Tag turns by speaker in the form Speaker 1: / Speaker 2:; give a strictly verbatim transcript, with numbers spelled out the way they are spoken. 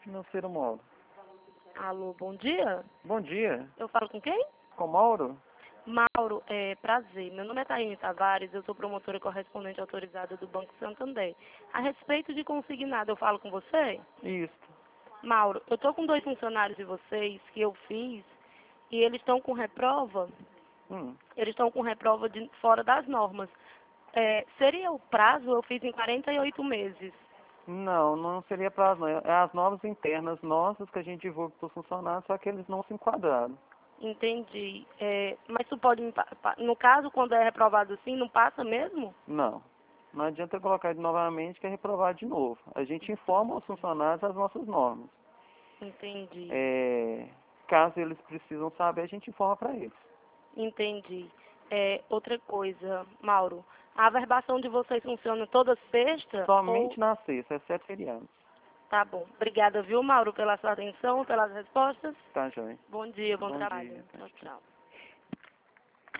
Speaker 1: Financeiro Mauro.
Speaker 2: Alô, bom dia.
Speaker 1: Bom dia.
Speaker 2: Eu falo com quem?
Speaker 1: Com Mauro?
Speaker 2: Mauro, é, prazer. Meu nome é Taine Tavares, eu sou promotora e correspondente autorizada do Banco Santander. A respeito de consignado, eu falo com você?
Speaker 1: Isso.
Speaker 2: Mauro, eu estou com dois funcionários de vocês que eu fiz e eles estão com reprova,
Speaker 1: Hum.
Speaker 2: eles estão com reprova de, fora das normas. É, seria o prazo, eu fiz em quarenta e oito meses.
Speaker 1: Não, não seria prazo, não. É as normas internas nossas que a gente divulga para os funcionários, só que eles não se enquadraram.
Speaker 2: Entendi. É, mas tu pode, me pa- pa- no caso, quando é reprovado assim, não passa mesmo?
Speaker 1: Não. Não adianta colocar ele novamente que é reprovar de novo. A gente informa os funcionários as nossas normas.
Speaker 2: Entendi.
Speaker 1: É, caso eles precisam saber, a gente informa para eles.
Speaker 2: Entendi. É, outra coisa, Mauro, a averbação de vocês funciona toda sexta? Ou...
Speaker 1: Somente na sexta, exceto feriados.
Speaker 2: Tá bom. Obrigada, viu, Mauro, pela sua atenção, pelas respostas.
Speaker 1: Tá, joia?
Speaker 2: Bom dia, bom
Speaker 1: Bom
Speaker 2: trabalho.
Speaker 1: dia. Tá,
Speaker 2: Tchau,
Speaker 1: tchau.
Speaker 2: tchau.